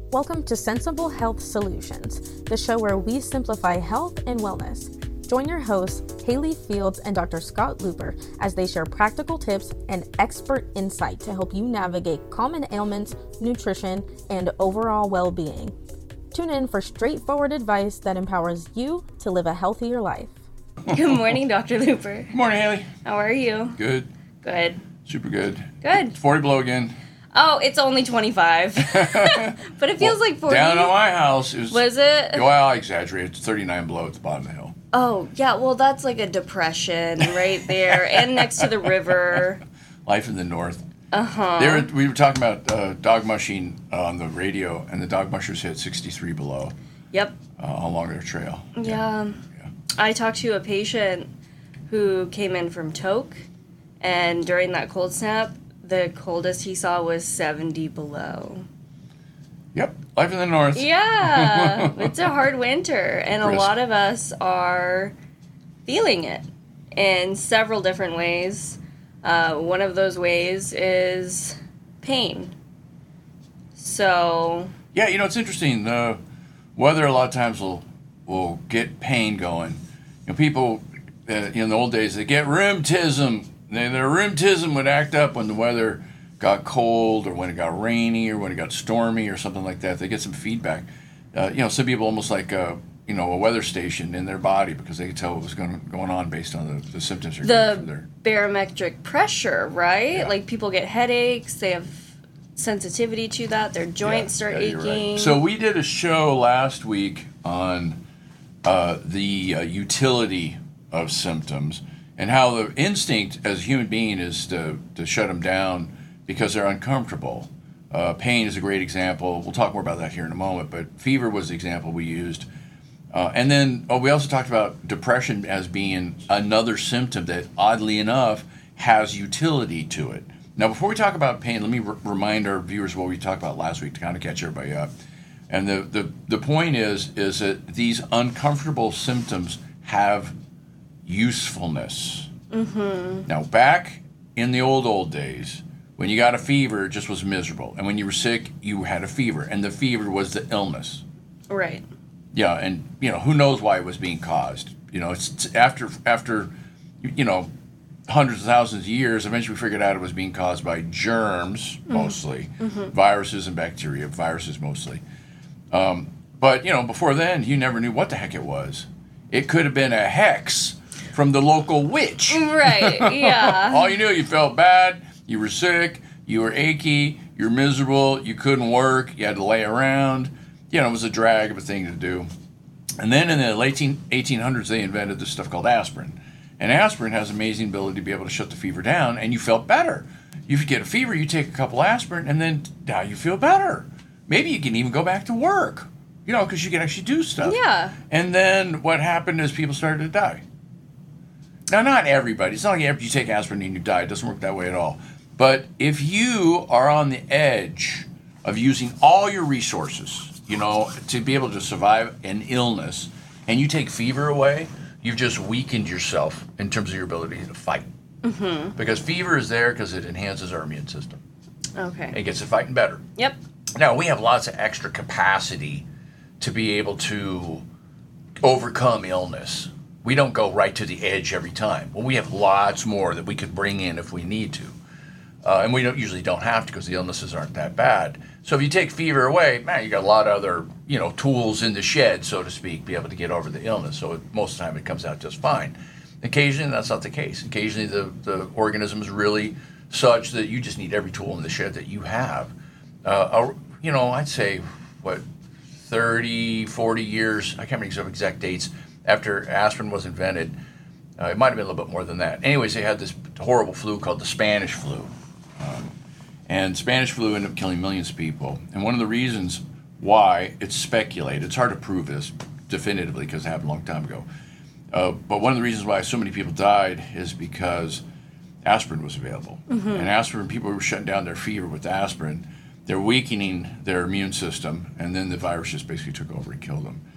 Welcome to Sensible Health Solutions, the show where we simplify health and wellness. Join your hosts, Haley Fields and Dr. Scott Looper, as they share practical tips and expert insight to help you navigate common ailments, nutrition, and overall well-being. Tune in for straightforward advice that empowers you to live a healthier life. Good morning, Dr. Looper. Good morning, Haley. How are you? Good. Good. Super good. Good. It's 40 below again. Oh, it's only 25. But it feels like 40. Down at my house, Was it? Well, I exaggerate. It's 39 below at the bottom of the hill. Oh, yeah. Well, that's like a depression right there and next to the river. Life in the north. Uh-huh. We were talking about dog mushing on the radio, and the dog mushers hit 63 below. Yep. Along their trail. Yeah. I talked to a patient who came in from Tok, and during that cold snap, the coldest he saw was 70 below. Yep. Life in the north. Yeah. It's a hard winter, and a Crisp. lot of us are feeling it in several different ways. One of those ways is pain. So... Yeah, it's interesting. The weather a lot of times will get pain going. People in the old days, they get rheumatism. Their rheumatism would act up when the weather got cold or when it got rainy or when it got stormy or something like that. They get some feedback. Some people almost like a weather station in their body because they could tell what was going on based on the symptoms they're getting from their... barometric pressure, right? Yeah. Like people get headaches, they have sensitivity to that, their joints start you're aching. right. So we did a show last week on the utility of symptoms and how the instinct as a human being is to shut them down because they're uncomfortable. Pain is a great example. We'll talk more about that here in a moment, but fever was the example we used. And then we also talked about depression as being another symptom that, oddly enough, has utility to it. Now, before we talk about pain, let me remind our viewers what we talked about last week to kind of catch everybody up. And the point is that these uncomfortable symptoms have usefulness. Mm-hmm. Now, back in the old days, when you got a fever, it just was miserable. And when you were sick, you had a fever. And the fever was the illness. Right. Yeah, and, who knows why it was being caused. It's after hundreds of thousands of years, eventually we figured out it was being caused by germs, mostly. Mm-hmm. Viruses and bacteria, viruses mostly. But, before then, you never knew what the heck it was. It could have been a hex from the local witch. Right, yeah. All you knew, you felt bad, you were sick, you were achy, you were miserable, you couldn't work, you had to lay around. It was a drag of a thing to do. And then in the late 1800s, they invented this stuff called aspirin. And aspirin has amazing ability to be able to shut the fever down, and you felt better. You get a fever, you take a couple aspirin, and then now you feel better. Maybe you can even go back to work, because you can actually do stuff. Yeah. And then what happened is people started to die. Now, not everybody. It's not like after you take aspirin and you die. It doesn't work that way at all. But if you are on the edge of using all your resources, to be able to survive an illness, and you take fever away, you've just weakened yourself in terms of your ability to fight. Mm-hmm. Because fever is there because it enhances our immune system. Okay. It gets it fighting better. Yep. Now, we have lots of extra capacity to be able to overcome illness. We don't go right to the edge every time. Well, we have lots more that we could bring in if we need to. And we usually don't have to because the illnesses aren't that bad. So if you take fever away, man, you got a lot of other, tools in the shed, so to speak, be able to get over the illness. So most of the time it comes out just fine. Occasionally, that's not the case. Occasionally, the organism is really such that you just need every tool in the shed that you have. I'd say, 30, 40 years, I can't remember some exact dates, after aspirin was invented. It might have been a little bit more than that. Anyways, they had this horrible flu called the Spanish flu. And Spanish flu ended up killing millions of people. And one of the reasons why, it's speculated, it's hard to prove this definitively because it happened a long time ago, but one of the reasons why so many people died is because aspirin was available. Mm-hmm. And aspirin, people were shutting down their fever with aspirin. They're weakening their immune system, and then the virus just basically took over and killed them.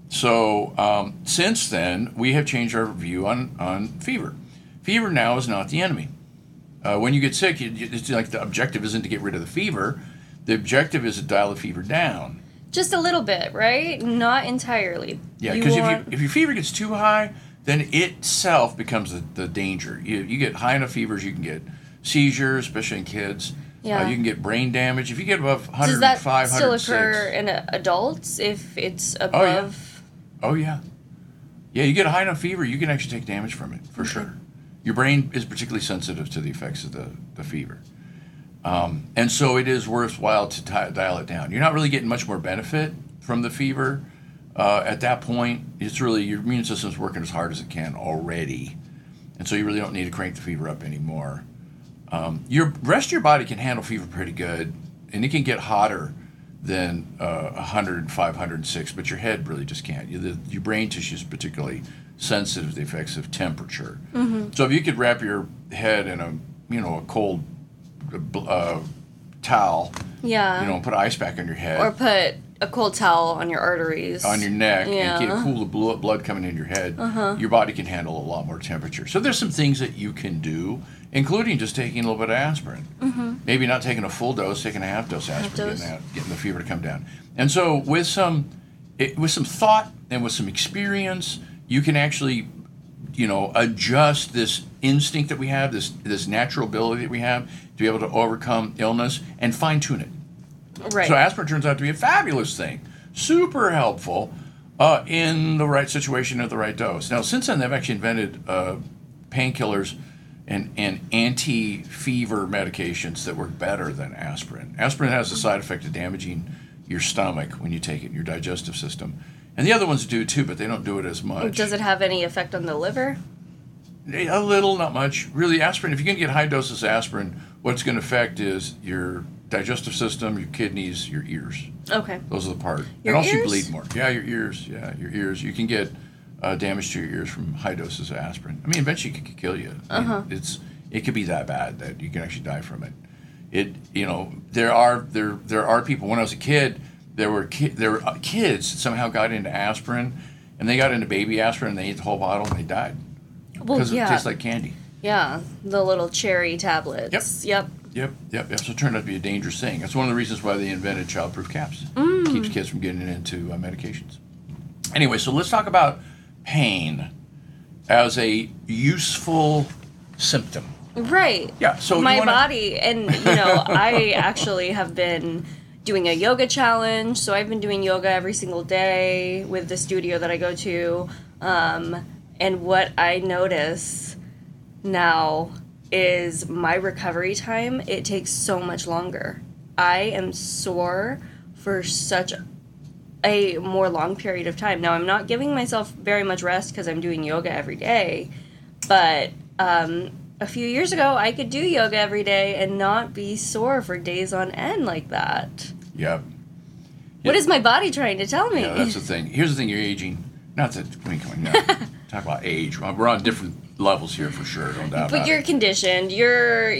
So since then, we have changed our view on fever. Fever now is not the enemy. When you get sick, it's like the objective isn't to get rid of the fever. The objective is to dial the fever down. Just a little bit, right? Not entirely. Yeah, because if your fever gets too high, then itself becomes the danger. You get high enough fevers, you can get seizures, especially in kids. Yeah. You can get brain damage. If you get above 105, Does that 106. still occur in adults if it's above? Oh, yeah. Yeah, you get a high enough fever, you can actually take damage from it, for sure. Your brain is particularly sensitive to the effects of the fever. And so it is worthwhile to dial it down. You're not really getting much more benefit from the fever. At that point, it's really your immune system's working as hard as it can already. And so you really don't need to crank the fever up anymore. Your rest of your body can handle fever pretty good, and it can get hotter than 105, 106, but your head really just can't. Your brain tissue is particularly sensitive to the effects of temperature. Mm-hmm. So if you could wrap your head in a cold towel, put an ice pack on your head, or put a cold towel on your arteries, on your neck, and get cool the blood coming in your head, your body can handle a lot more temperature. So there's some things that you can do, including just taking a little bit of aspirin. Mm-hmm. Maybe not taking a full dose, taking a half dose aspirin, getting the fever to come down. And so with some thought and with some experience, you can actually, adjust this instinct that we have, this natural ability that we have to be able to overcome illness and fine-tune it. Right. So aspirin turns out to be a fabulous thing, super helpful in the right situation at the right dose. Now, since then, they've actually invented painkillers and anti-fever medications that work better than aspirin. Aspirin has the side effect of damaging your stomach when you take it, your digestive system. And the other ones do too, but they don't do it as much. Does it have any effect on the liver? A little, not much. Really, aspirin, if you're going to get high doses of aspirin, what it's going to affect is your digestive system, your kidneys, your ears. Okay. Those are the part. Your and also ears? you bleed more. Yeah, your ears. Yeah, your ears. You can get damage to your ears from high doses of aspirin. I mean, eventually it could kill you. It could be that bad that you can actually die from it. There are people. When I was a kid, there were kids that somehow got into aspirin, and they got into baby aspirin, and they ate the whole bottle, and they died because it tastes like candy. Yeah, the little cherry tablets. Yep. So it turned out to be a dangerous thing. That's one of the reasons why they invented child-proof caps. Keeps kids from getting into medications. Anyway, so let's talk about pain as a useful symptom. Right. Yeah. So my body, and I actually have been doing a yoga challenge. So I've been doing yoga every single day with the studio that I go to, and what I notice now is my recovery time, it takes so much longer. I am sore for such a more long period of time. Now, I'm not giving myself very much rest because I'm doing yoga every day, but a few years ago, I could do yoga every day and not be sore for days on end like that. Yep. What is my body trying to tell me? Yeah, that's the thing. Here's the thing, you're aging. Not that, talk about age. We're on different levels here for sure, no doubt. But you're conditioned. You're.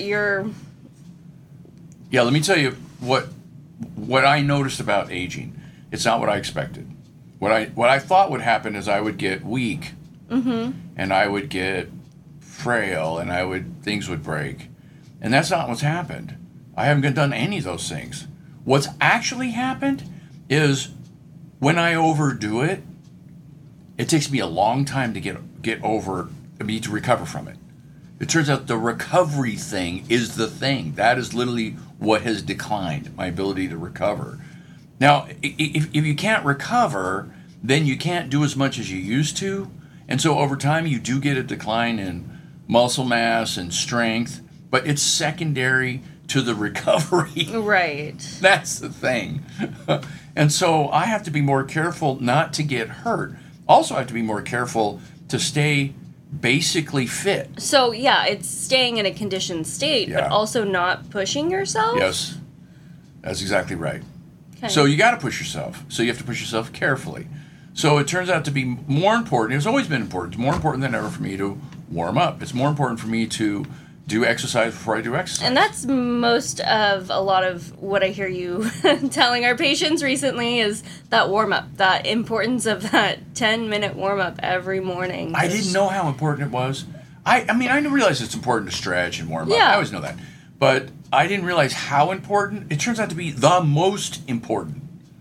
Yeah, let me tell you what I noticed about aging. It's not what I expected. What I thought would happen is I would get weak, and I would get frail, and things would break, and that's not what's happened. I haven't done any of those things. What's actually happened is when I overdo it, it takes me a long time to get over. To recover from it. It turns out the recovery thing is the thing. That is literally what has declined, my ability to recover. Now, if you can't recover, then you can't do as much as you used to. And so over time, you do get a decline in muscle mass and strength, but it's secondary to the recovery. Right. That's the thing. And so I have to be more careful not to get hurt. Also, I have to be more careful to stay basically fit. So, yeah, it's staying in a conditioned state, but also not pushing yourself? Yes, that's exactly right. Okay. So you got to push yourself. So you have to push yourself carefully. So it turns out to be more important. It's always been important. It's more important than ever for me to warm up. It's more important for me to do exercise before I do exercise. And that's most of a lot of what I hear you telling our patients recently is that warm-up, that importance of that 10-minute warm-up every morning. I didn't know how important it was. I didn't realize it's important to stretch and warm up. Yeah. I always know that. But I didn't realize how important. It turns out to be the most important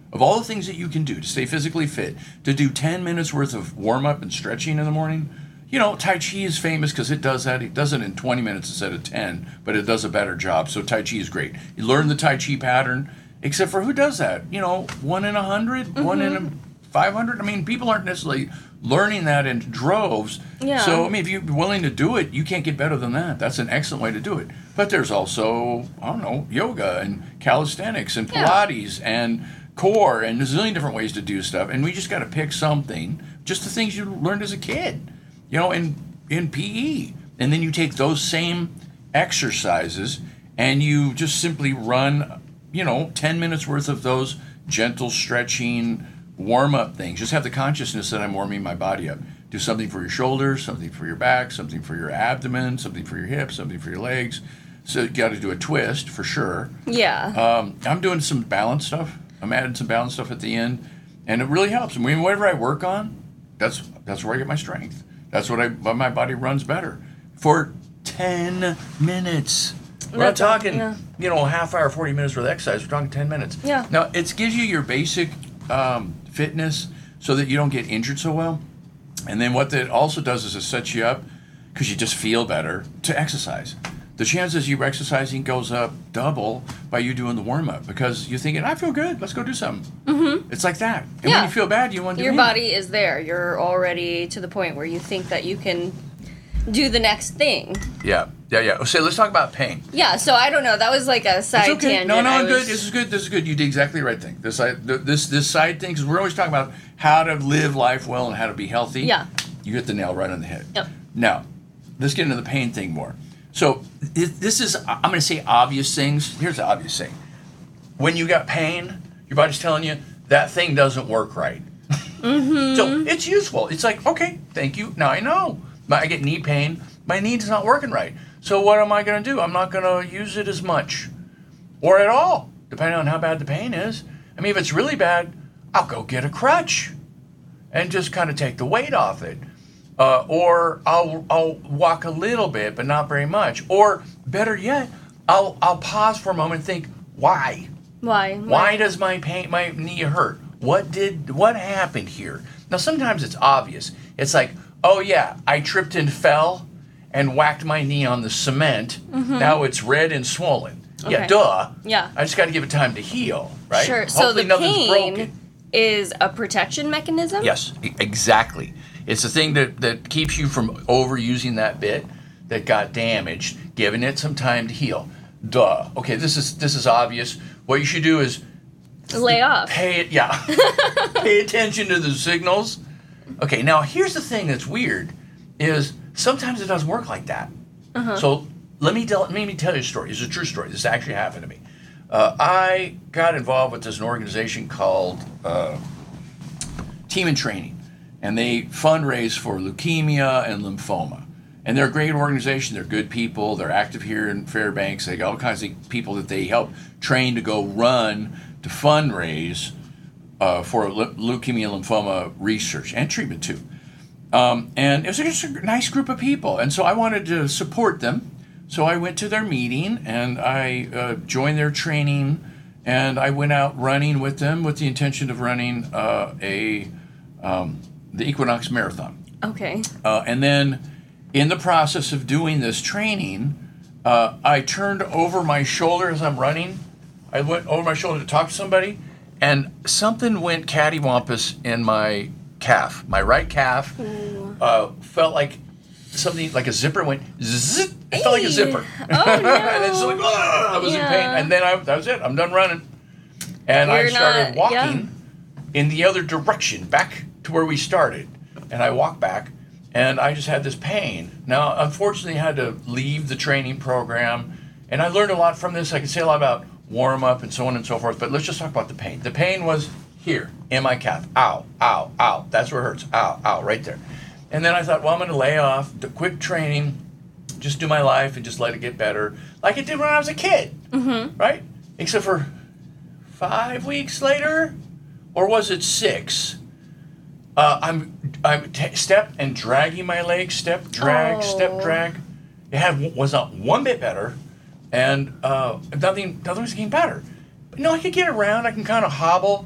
of all the things that you can do to stay physically fit, to do 10 minutes worth of warm-up and stretching in the morning, Tai Chi is famous because it does that. It does it in 20 minutes instead of 10, but it does a better job. So Tai Chi is great. You learn the Tai Chi pattern, except for who does that? 1 in 100, 1 in 500. I mean, people aren't necessarily learning that in droves. Yeah. So, if you're willing to do it, you can't get better than that. That's an excellent way to do it. But there's also, yoga and calisthenics and Pilates and core and a zillion different ways to do stuff. And we just got to pick something, just the things you learned as a kid. In PE. And then you take those same exercises and you just simply run, 10 minutes worth of those gentle stretching warm-up things. Just have the consciousness that I'm warming my body up. Do something for your shoulders, something for your back, something for your abdomen, something for your hips, something for your legs. So you got to do a twist for sure. Yeah. I'm doing some balance stuff. I'm adding some balance stuff at the end. And it really helps. Whatever I work on, that's where I get my strength. That's what my body runs better for 10 minutes. We're not talking, half hour, 40 minutes worth of exercise. We're talking 10 minutes. Yeah. Now, it gives you your basic fitness so that you don't get injured so well. And then what that also does is it sets you up, because you just feel better, to exercise. The chances you exercising goes up double by you doing the warm-up, because you're thinking, I feel good, let's go do something. Mm-hmm. It's like that. And when you feel bad, you want to do your body is there. You're already to the point where you think that you can do the next thing. Yeah. So let's talk about pain. Yeah, so I don't know. That was like a side tangent. No, good. This is good. You did exactly the right thing. This side thing, because we're always talking about how to live life well and how to be healthy. Yeah. You hit the nail right on the head. Yep. Now, let's get into the pain thing more. So this is, I'm going to say obvious things. Here's the obvious thing. When you got pain, your body's telling you that thing doesn't work right. Mm-hmm. So it's useful. It's like, okay, thank you. Now I know. I get knee pain. My knee's not working right. So what am I going to do? I'm not going to use it as much or at all, depending on how bad the pain is. If it's really bad, I'll go get a crutch and just kind of take the weight off it. Or I'll walk a little bit, but not very much. Or better yet, I'll pause for a moment and think, why? Why does my knee hurt? What happened here? Now sometimes it's obvious. It's like, oh yeah, I tripped and fell and whacked my knee on the cement. Mm-hmm. Now it's red and swollen. Okay. Yeah, duh. Yeah. I just got to give it time to heal, right? Sure. Hopefully so the pain is a protection mechanism? Yes, exactly. It's the thing that keeps you from overusing that bit that got damaged, giving it some time to heal. Duh. Okay, this is obvious. What you should do is lay off. Pay attention to the signals. Okay, now here's the thing that's weird is sometimes it doesn't work like that. Uh-huh. So let me tell you a story. It's a true story. This actually happened to me. I got involved with an organization called Team in Training, and they fundraise for leukemia and lymphoma. And they're a great organization. They're good people. They're active here in Fairbanks. They got all kinds of people that they help train to go run to fundraise for leukemia and lymphoma research and treatment too. And it was just a nice group of people. And so I wanted to support them. So I went to their meeting and I joined their training, and I went out running with them with the intention of running the Equinox Marathon. Okay. And then in the process of doing this training, I turned over my shoulder as I'm running. I went over my shoulder to talk to somebody, and something went cattywampus in my calf. My right calf felt like something, like a zipper went zzz. It felt like a zipper. Oh, no. And it's like, I was in pain. And then that was it. I'm done running. And I started walking in the other direction, back to where we started. And I walked back, and I just had this pain. Now, unfortunately, I had to leave the training program. And I learned a lot from this. I could say a lot about warm-up and so on and so forth. But let's just talk about the pain. The pain was here in my calf. Ow, ow, ow. That's where it hurts. Ow, ow, right there. And then I thought, well, I'm going to lay off the quick training, just do my life and just let it get better, like it did when I was a kid, right? Except for 5 weeks later, or was it 6? I'm step and dragging my leg, step, drag, step, drag. It was not one bit better, and nothing was getting better. But I could get around. I can kind of hobble.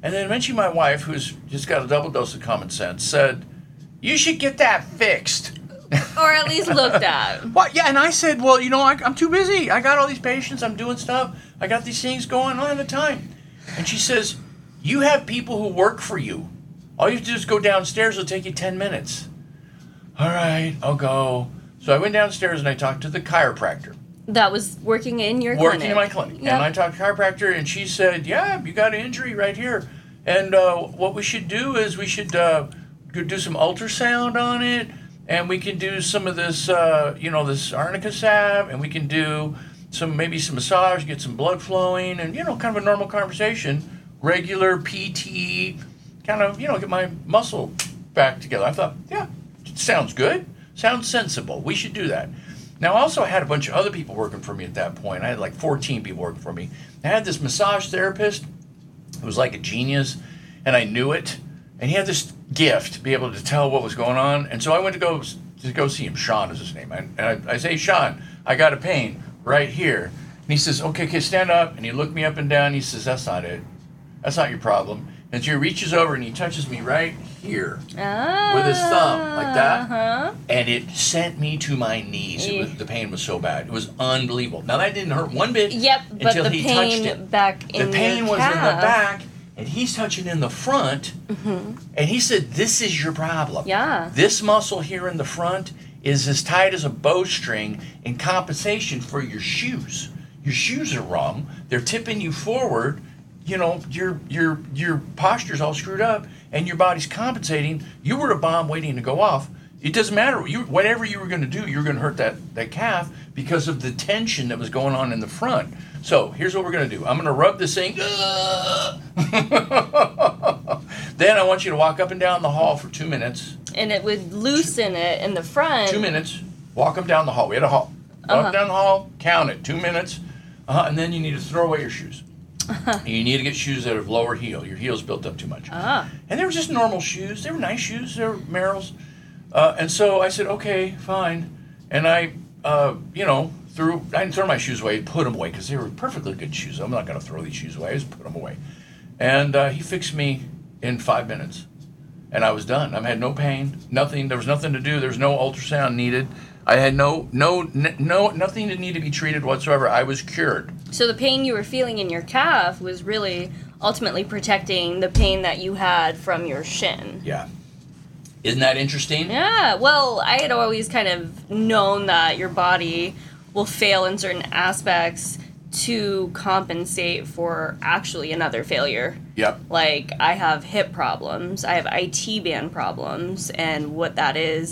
And then eventually my wife, who's just got a double dose of common sense, said, "You should get that fixed." Or at least looked at. Well, yeah, and I said, well, I'm too busy. I got all these patients. I'm doing stuff. I got these things going on at the time. And she says, you have people who work for you. All you have to do is go downstairs. It'll take you 10 minutes. All right, I'll go. So I went downstairs and I talked to the chiropractor. That was working in your clinic. Working in my clinic. Yep. And I talked to the chiropractor, and she said, yeah, you got an injury right here. And what we should do is we should do some ultrasound on it. And we can do some of this, this arnica salve, and we can do maybe some massage, get some blood flowing, and, kind of a normal conversation, regular PT, kind of, get my muscle back together. I thought, yeah, it sounds good, sounds sensible. We should do that. Now, I also had a bunch of other people working for me at that point. I had like 14 people working for me. I had this massage therapist who was like a genius, and I knew it. And he had this gift to be able to tell what was going on. And so I went to go see him. Sean is his name. And I say, Sean, I got a pain right here. And he says, okay, stand up. And he looked me up and down. He says, that's not it. That's not your problem. And so he reaches over and he touches me right here with his thumb like that. Uh-huh. And it sent me to my knees. The pain was so bad. It was unbelievable. Now, that didn't hurt one bit until he touched it. Back in the pain your was calf. in the back. And he's touching in the front, and he said, this is your problem. Yeah. This muscle here in the front is as tight as a bowstring in compensation for your shoes. Your shoes are wrong. They're tipping you forward. Your posture's all screwed up, and your body's compensating. You were a bomb waiting to go off. It doesn't matter. Whatever you were going to do, you're going to hurt that calf because of the tension that was going on in the front. So here's what we're going to do. I'm going to rub this thing. Then I want you to walk up and down the hall for 2 minutes. And it would loosen it in the front. 2 minutes. Walk them down the hall. We had a hall. Walk down the hall. Count it. 2 minutes. And then you need to throw away your shoes. You need to get shoes that have lower heel. Your heel's built up too much. And they were just normal shoes. They were nice shoes. They were Merrell's. And so I said, okay, fine. And I, I didn't throw my shoes away, put them away, because they were perfectly good shoes. I'm not going to throw these shoes away. I just put them away. And he fixed me in 5 minutes. And I was done. I had no pain, nothing. There was nothing to do. There was no ultrasound needed. I had nothing that needed to be treated whatsoever. I was cured. So the pain you were feeling in your calf was really ultimately protecting the pain that you had from your shin. Yeah. Isn't that interesting? Yeah, well, I had always kind of known that your body will fail in certain aspects to compensate for actually another failure. Yep. Like, I have hip problems, I have IT band problems, and what that is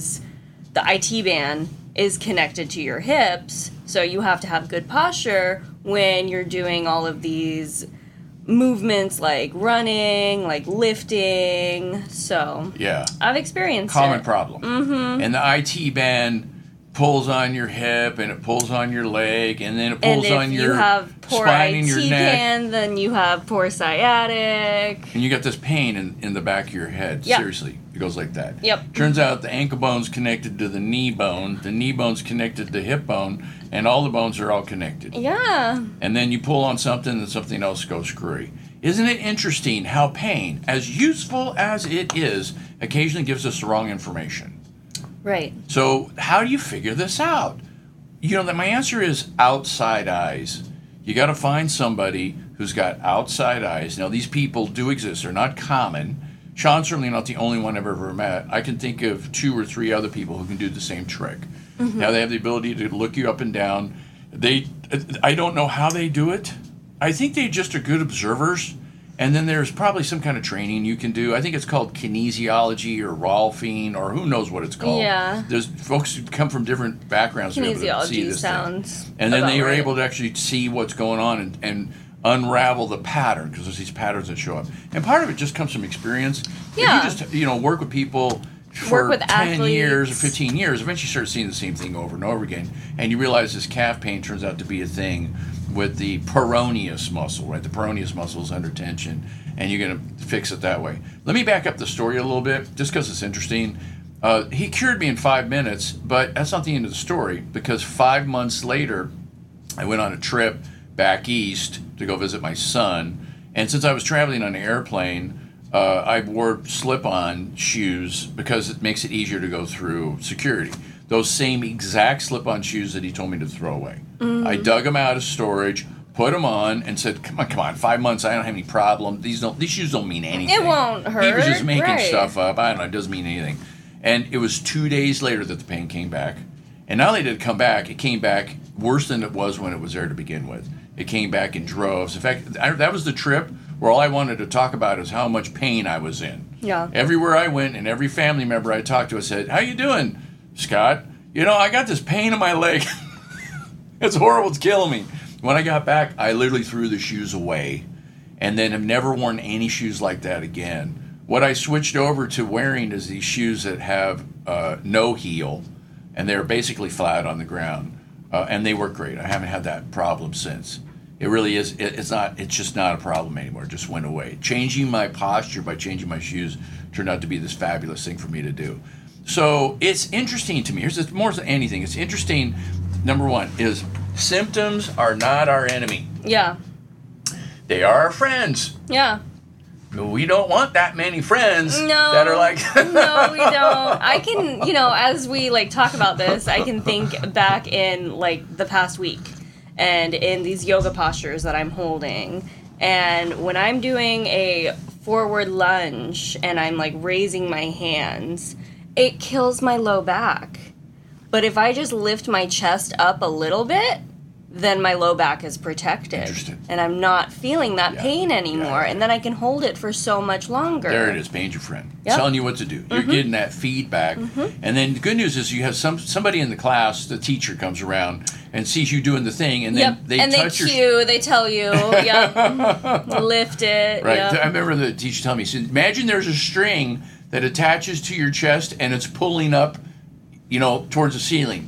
the IT band is connected to your hips, so you have to have good posture when you're doing all of these movements like running, like lifting. So yeah, I've experienced common it. problem. Mm-hmm. And the IT band pulls on your hip, and it pulls on your leg, and then it pulls on your spine and your neck. And if you have poor IT band, then you have poor sciatic. And you got this pain in the back of your head. Yep. Seriously, it goes like that. Yep. Turns out the ankle bone's connected to the knee bone bone's connected to the hip bone, and all the bones are all connected. Yeah. And then you pull on something and something else goes screwy. Isn't it interesting how pain, as useful as it is, occasionally gives us the wrong information? Right. So how do you figure this out? That my answer is outside eyes. You got to find somebody who's got outside eyes. Now, these people do exist. They're not common. Sean's certainly not the only one I've ever met. I can think of 2 or 3 other people who can do the same trick. Mm-hmm. Now, they have the ability to look you up and down. I don't know how they do it. I think they just are good observers. And then there's probably some kind of training you can do. I think it's called kinesiology or Rolfing or who knows what it's called. Yeah. There's folks who come from different backgrounds to be able to see Kinesiology this sounds thing. And then they are right. able to actually see what's going on and unravel the pattern, because there's these patterns that show up. And part of it just comes from experience. Yeah. If you just work with people for 10 athletes. years or 15 years, eventually you start seeing the same thing over and over again. And you realize this calf pain turns out to be a thing with the peroneus muscle, right? The peroneus muscle is under tension, and you're going to fix it that way. Let me back up the story a little bit, just because it's interesting. He cured me in 5 minutes, but that's not the end of the story, because 5 months later, I went on a trip back east to go visit my son, And since I was traveling on an airplane, I wore slip-on shoes because it makes it easier to go through security. Those same exact slip-on shoes that he told me to throw away. Mm-hmm. I dug them out of storage, put them on, and said, come on, 5 months, I don't have any problem. These shoes don't mean anything. It won't hurt. He was just making stuff up. I don't know, it doesn't mean anything. And it was 2 days later that the pain came back. And not only did it come back, it came back worse than it was when it was there to begin with. It came back in droves. In fact, that was the trip where all I wanted to talk about is how much pain I was in. Yeah. Everywhere I went and every family member I talked to, I said, how you doing, Scott? I got this pain in my leg. It's horrible. It's killing me. When I got back, I literally threw the shoes away and then have never worn any shoes like that again. What I switched over to wearing is these shoes that have no heel, and they're basically flat on the ground. And they work great. I haven't had that problem since. It really is. It's just not a problem anymore. It just went away. Changing my posture by changing my shoes turned out to be this fabulous thing for me to do. So it's interesting to me. Here's more than anything. It's interesting. Number one is symptoms are not our enemy. Yeah. They are our friends. Yeah. We don't want that many friends that are like... No, we don't. I can, as we talk about this, I can think back in the past week and in these yoga postures that I'm holding. And when I'm doing a forward lunge and I'm raising my hands, it kills my low back. But if I just lift my chest up a little bit, then my low back is protected. And I'm not feeling that pain anymore. And then I can hold it for so much longer. There it is, pain's your friend. Yep. Telling you what to do. You're getting that feedback. And then the good news is you have somebody in the class, the teacher comes around and sees you doing the thing, and then they touch your... they tell you, lift it. Right. I remember the teacher telling me, he said, imagine there's a string that attaches to your chest and it's pulling up, towards the ceiling.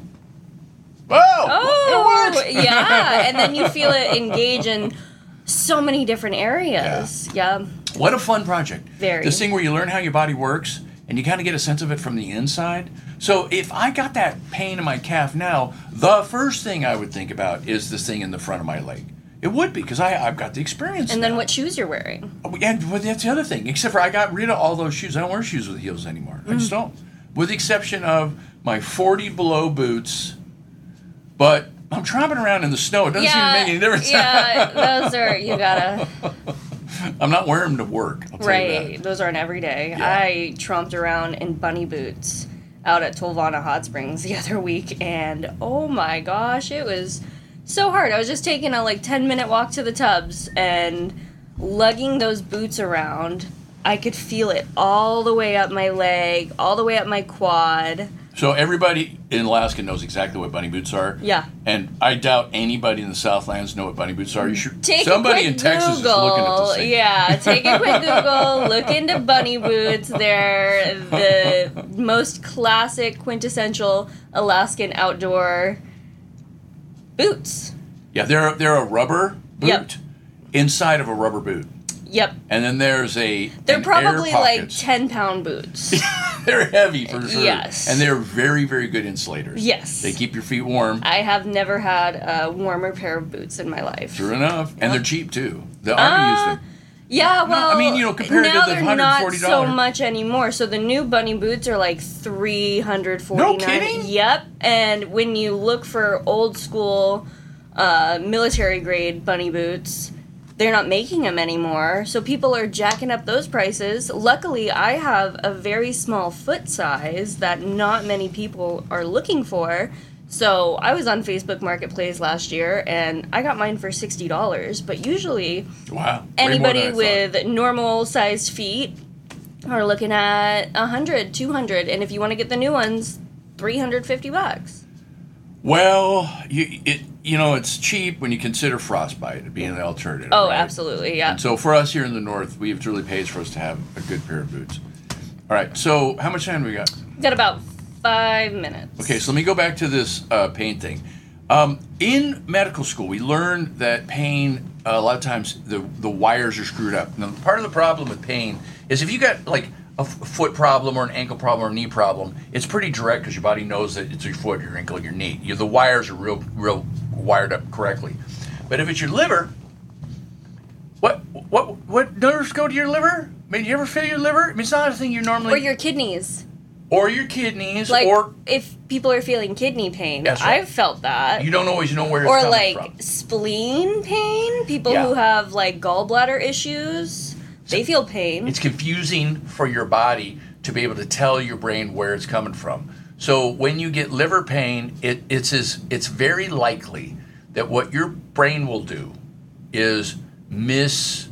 Oh, it works. Yeah, and then you feel it engage in so many different areas. Yeah. What a fun project. Very. This thing where you learn how your body works and you kind of get a sense of it from the inside. So if I got that pain in my calf now, the first thing I would think about is this thing in the front of my leg. It would be, because I've got the experience And now. then what shoes you're wearing. Oh, yeah, well, that's the other thing. Except for I got rid of all those shoes. I don't wear shoes with heels anymore. I just don't. With the exception of my 40 below boots. But I'm tromping around in the snow. It doesn't seem to make any difference. Yeah, those are, you gotta... I'm not wearing them to work, I'll tell you that. Those aren't every day. Yeah. I tromped around in bunny boots out at Tolvana Hot Springs the other week, and oh my gosh, it was so hard. I was just taking a 10-minute walk to the tubs, and lugging those boots around, I could feel it all the way up my leg, all the way up my quad. So everybody in Alaska knows exactly what bunny boots are. Yeah. And I doubt anybody in the Southlands know what bunny boots are. You should. Take Somebody a quick in Texas Google. is looking at this thing. Yeah, take a quick Google, look into bunny boots. They're the most classic, quintessential Alaskan outdoor boots. Yeah, they're a rubber boot inside of a rubber boot. Yep. And then there's They're probably 10-pound boots. They're heavy for sure. Yes. And they're very, very good insulators. Yes. They keep your feet warm. I have never had a warmer pair of boots in my life. True enough. And they're cheap too. The Army used them. Yeah, well, I mean, compared now to the $140. they're not so much anymore. So the new bunny boots are $349. No kidding? Yep. And when you look for old school military grade bunny boots, they're not making them anymore. So people are jacking up those prices. Luckily, I have a very small foot size that not many people are looking for. So I was on Facebook Marketplace last year, and I got mine for $60. But usually, anybody with normal-sized feet are looking at $100, $200, and if you want to get the new ones, $350. Well, it's cheap when you consider frostbite being an alternative. Oh, right? Absolutely, yeah. And so for us here in the north, it really pays for us to have a good pair of boots. All right, so how much time do we got? We've got about 5 minutes. Okay, so let me go back to this pain thing. In medical school, we learned that pain, a lot of times the wires are screwed up. Now, part of the problem with pain is if you got a foot problem or an ankle problem or a knee problem, it's pretty direct because your body knows that it's your foot, your ankle, your knee. The wires are real wired up correctly. But if it's your liver, what what nerves go to your liver? I mean, you ever feel your liver? I mean, it's not a thing you normally... Or your kidneys. Or your kidneys, Like, or... if people are feeling kidney pain, That's right. I've felt that. You don't always know where it's Or, coming like, from. spleen pain. People Yeah. who have, like, gallbladder issues, they feel pain. It's confusing for your body to be able to tell your brain where it's coming from. So when you get liver pain, it's very likely that what your brain will do is misplace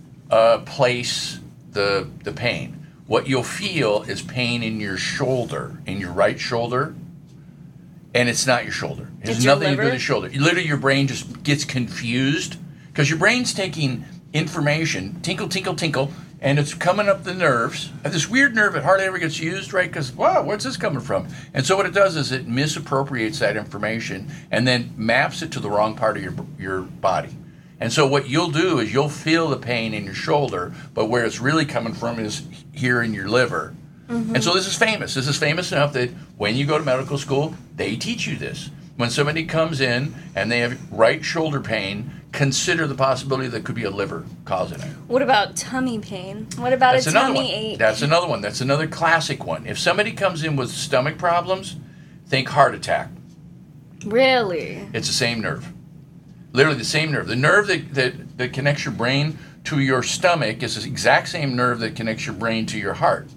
the pain. What you'll feel is pain in your shoulder, in your right shoulder, and it's not your shoulder. It has It's your nothing to do with liver? the shoulder. Literally, your brain just gets confused because your brain's taking information, tinkle, tinkle, tinkle, and it's coming up the nerves. And this weird nerve that hardly ever gets used, right? Because, wow, where's this coming from? And so what it does is it misappropriates that information and then maps it to the wrong part of your body. And so what you'll do is you'll feel the pain in your shoulder, but where it's really coming from is here in your liver. Mm-hmm. And so this is famous. This is famous enough that when you go to medical school, they teach you this. When somebody comes in and they have right shoulder pain, consider the possibility that could be a liver causing it. What about tummy pain? What about That's a another tummy one. ache? That's another one. That's another classic one. If somebody comes in with stomach problems, think heart attack. Really? It's the same nerve. Literally the same nerve. The nerve that connects your brain to your stomach is the exact same nerve that connects your brain to your heart.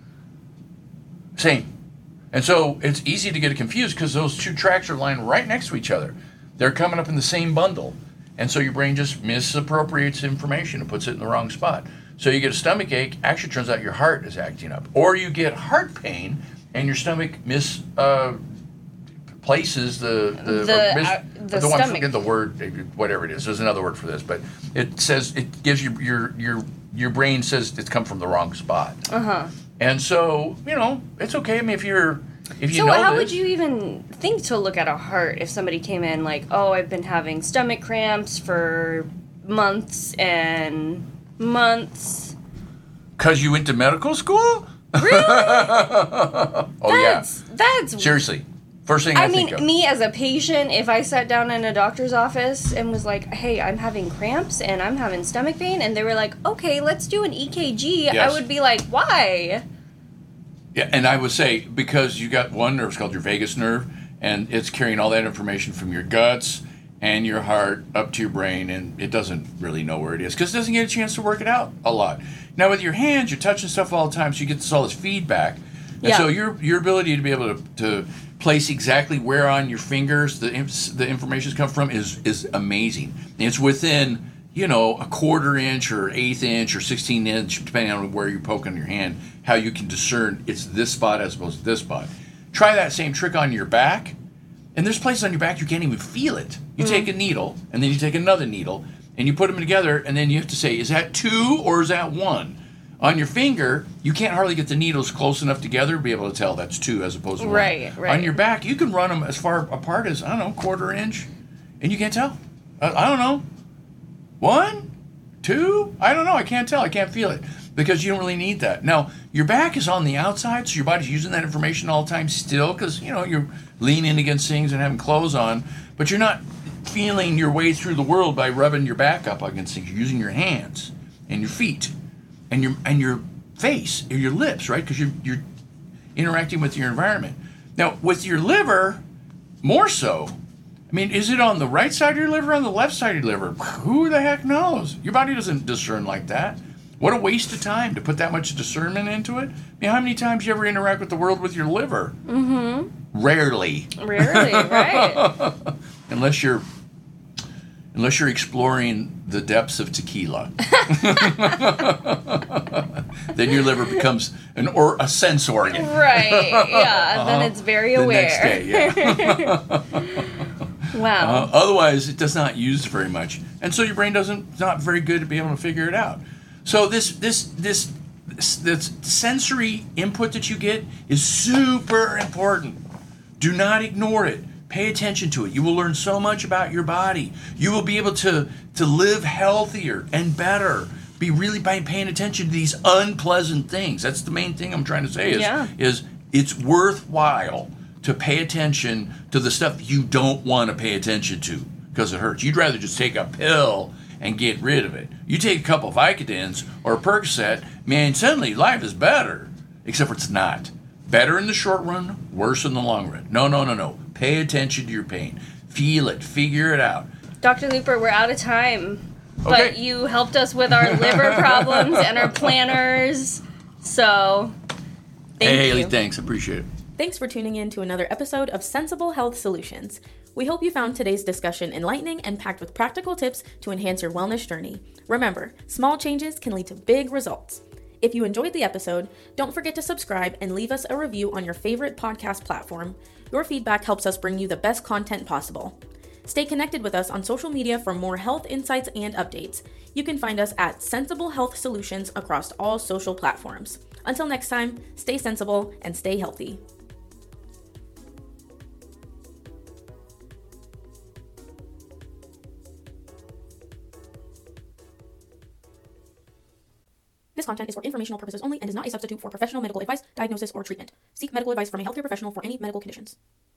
Same. And so it's easy to get confused because those two tracks are lying right next to each other. They're coming up in the same bundle. And so your brain just misappropriates information and puts it in the wrong spot. So you get a stomach ache, actually turns out your heart is acting up. Or you get heart pain and your stomach places the one, stomach. forget the word, whatever it is. There's another word for this, but it says, it gives your brain says it's come from the wrong spot. Uh-huh. And so, it's okay. I mean, if you So know how this, would you even think to look at a heart if somebody came in like, oh, I've been having stomach cramps for months and months? Because you went to medical school? Really? Yeah. That's Seriously. First thing I think of. me as a patient, if I sat down in a doctor's office and was like, hey, I'm having cramps and I'm having stomach pain, and they were like, okay, let's do an EKG, Yes. I would be like, why? Yeah, and I would say, because you got one nerve, it's called your vagus nerve, and it's carrying all that information from your guts and your heart up to your brain, and it doesn't really know where it is, because it doesn't get a chance to work it out a lot. Now, with your hands, you're touching stuff all the time, so you get all this feedback. And Yeah. so your ability to be able to place exactly where on your fingers the information's come from is amazing. And it's within, a quarter inch or eighth inch or 16 inch, depending on where you're poking your hand, how you can discern it's this spot as opposed to this spot. Try that same trick on your back, and there's places on your back you can't even feel it. You take a needle, and then you take another needle, and you put them together, and then you have to say, is that 2 or is that 1? On your finger, you can't hardly get the needles close enough together to be able to tell that's 2 as opposed to 1. Right. On your back, you can run them as far apart as, quarter inch, and you can't tell. I don't know. 1? 2? I don't know. I can't tell. I can't feel it because you don't really need that. Now, your back is on the outside, so your body's using that information all the time still because, you're leaning against things and having clothes on, but you're not feeling your way through the world by rubbing your back up against things. You're using your hands and your feet and your face or your lips, right? Because you're interacting with your environment. Now, with your liver, more so. I mean, is it on the right side of your liver or on the left side of your liver? Who the heck knows? Your body doesn't discern like that. What a waste of time to put that much discernment into it. I mean, how many times do you ever interact with the world with your liver? Mm-hmm. Rarely. Rarely, right. Unless you're exploring the depths of tequila. Then your liver becomes a sense organ. Right, yeah, then it's very aware. The next day, yeah. Wow. Otherwise, it does not use very much. And so your brain it's not very good at being able to figure it out. So this sensory input that you get is super important. Do not ignore it. Pay attention to it. You will learn so much about your body. You will be able to live healthier and better. Be really by paying attention to these unpleasant things. That's the main thing I'm trying to say is it's worthwhile to pay attention to the stuff you don't want to pay attention to because it hurts. You'd rather just take a pill and get rid of it. You take a couple of Vicodins or a Percocet, man, suddenly life is better. Except for it's not. Better in the short run, worse in the long run. No. Pay attention to your pain. Feel it. Figure it out. Dr. Luper, we're out of time. Okay. But you helped us with our liver problems and our planners. So, thank you. Hey, Haley, thanks. Appreciate it. Thanks for tuning in to another episode of Sensible Health Solutions. We hope you found today's discussion enlightening and packed with practical tips to enhance your wellness journey. Remember, small changes can lead to big results. If you enjoyed the episode, don't forget to subscribe and leave us a review on your favorite podcast platform. Your feedback helps us bring you the best content possible. Stay connected with us on social media for more health insights and updates. You can find us at Sensible Health Solutions across all social platforms. Until next time, stay sensible and stay healthy. This content is for informational purposes only and is not a substitute for professional medical advice, diagnosis, or treatment. Seek medical advice from a healthcare professional for any medical conditions.